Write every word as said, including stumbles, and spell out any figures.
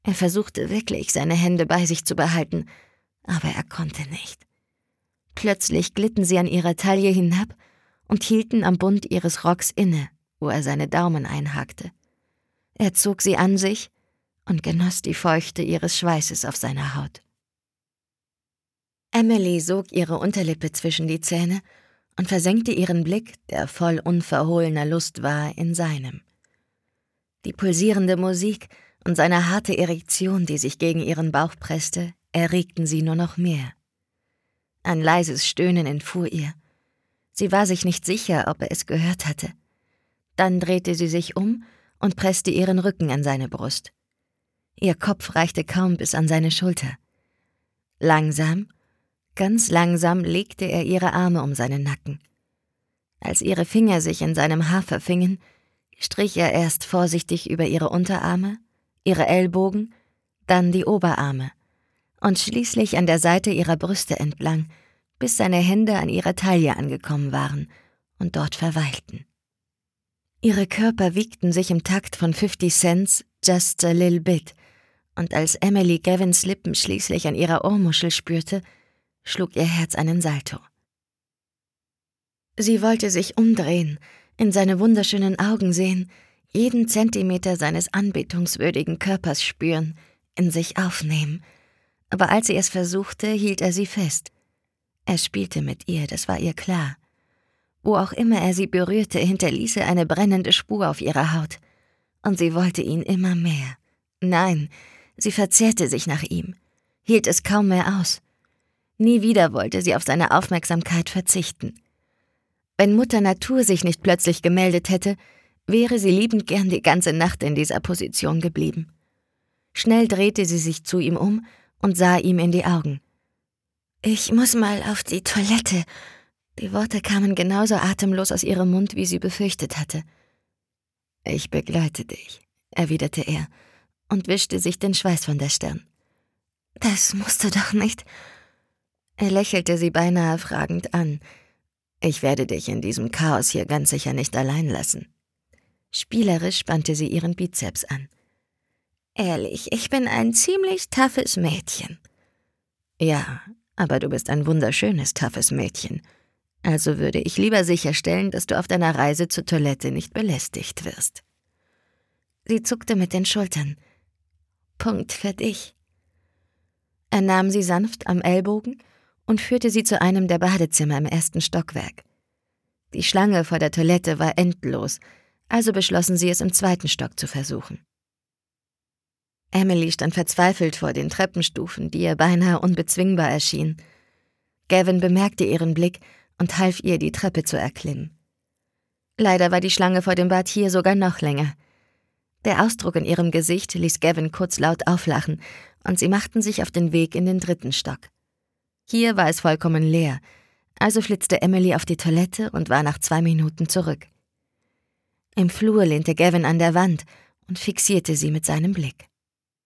Er versuchte wirklich, seine Hände bei sich zu behalten, aber er konnte nicht. Plötzlich glitten sie an ihrer Taille hinab und hielten am Bund ihres Rocks inne, wo er seine Daumen einhakte. Er zog sie an sich und genoss die Feuchte ihres Schweißes auf seiner Haut. Emily sog ihre Unterlippe zwischen die Zähne und versenkte ihren Blick, der voll unverhohlener Lust war, in seinem. Die pulsierende Musik und seine harte Erektion, die sich gegen ihren Bauch presste, erregten sie nur noch mehr. Ein leises Stöhnen entfuhr ihr. Sie war sich nicht sicher, ob er es gehört hatte. Dann drehte sie sich um und presste ihren Rücken an seine Brust. Ihr Kopf reichte kaum bis an seine Schulter. Langsam, ganz langsam legte er ihre Arme um seinen Nacken. Als ihre Finger sich in seinem Haar verfingen, strich er erst vorsichtig über ihre Unterarme, ihre Ellbogen, dann die Oberarme und schließlich an der Seite ihrer Brüste entlang, bis seine Hände an ihrer Taille angekommen waren und dort verweilten. Ihre Körper wiegten sich im Takt von fifty Cents Just a Little Bit, und als Emily Gavins Lippen schließlich an ihrer Ohrmuschel spürte, schlug ihr Herz einen Salto. Sie wollte sich umdrehen, in seine wunderschönen Augen sehen, jeden Zentimeter seines anbetungswürdigen Körpers spüren, in sich aufnehmen. Aber als sie es versuchte, hielt er sie fest. Er spielte mit ihr, das war ihr klar. Wo auch immer er sie berührte, hinterließ er eine brennende Spur auf ihrer Haut. Und sie wollte ihn immer mehr. Nein, sie verzehrte sich nach ihm, hielt es kaum mehr aus. Nie wieder wollte sie auf seine Aufmerksamkeit verzichten. Wenn Mutter Natur sich nicht plötzlich gemeldet hätte, wäre sie liebend gern die ganze Nacht in dieser Position geblieben. Schnell drehte sie sich zu ihm um und sah ihm in die Augen. »Ich muss mal auf die Toilette.« Die Worte kamen genauso atemlos aus ihrem Mund, wie sie befürchtet hatte. »Ich begleite dich«, erwiderte er und wischte sich den Schweiß von der Stirn. »Das musst du doch nicht.« Er lächelte sie beinahe fragend an. »Ich werde dich in diesem Chaos hier ganz sicher nicht allein lassen.« Spielerisch spannte sie ihren Bizeps an. »Ehrlich, ich bin ein ziemlich toughes Mädchen.« »Ja, aber du bist ein wunderschönes, toughes Mädchen. Also würde ich lieber sicherstellen, dass du auf deiner Reise zur Toilette nicht belästigt wirst.« Sie zuckte mit den Schultern. »Punkt für dich.« Er nahm sie sanft am Ellbogen und führte sie zu einem der Badezimmer im ersten Stockwerk. Die Schlange vor der Toilette war endlos, also beschlossen sie, es im zweiten Stock zu versuchen. Emily stand verzweifelt vor den Treppenstufen, die ihr beinahe unbezwingbar erschienen. Gavin bemerkte ihren Blick und half ihr, die Treppe zu erklimmen. Leider war die Schlange vor dem Bad hier sogar noch länger. Der Ausdruck in ihrem Gesicht ließ Gavin kurz laut auflachen, und sie machten sich auf den Weg in den dritten Stock. Hier war es vollkommen leer, also flitzte Emily auf die Toilette und war nach zwei Minuten zurück. Im Flur lehnte Gavin an der Wand und fixierte sie mit seinem Blick.